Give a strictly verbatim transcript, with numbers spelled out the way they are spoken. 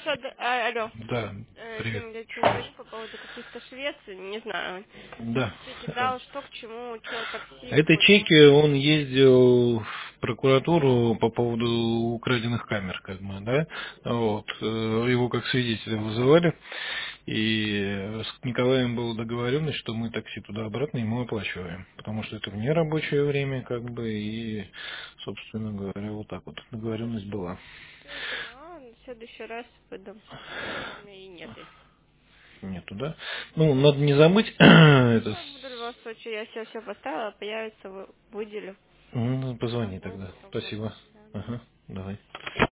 Хорошо, да, а, алло. Да, Э, привет. Тим, я тебе звоню по поводу каких-то Швеций, не знаю. Да. Ты кидал, что к чему, что такси, Это почему. чеки, он ездил в прокуратуру по поводу украденных камер, как бы, да. Вот. э, Его как свидетеля вызывали. И с Николаем была договоренность, что мы такси туда-обратно ему оплачиваем. Потому что это вне рабочее время, как бы, и, собственно говоря, вот так вот договоренность была. Я поняла, в следующий раз выдам. Сегодня и нет их. Нету, да? Ну, надо не забыть, это, Я буду в любом случае, я все все поставила, появится, вы- выделю. ну, позвони Могу тогда. потом Спасибо. выдать, да. Ага, давай.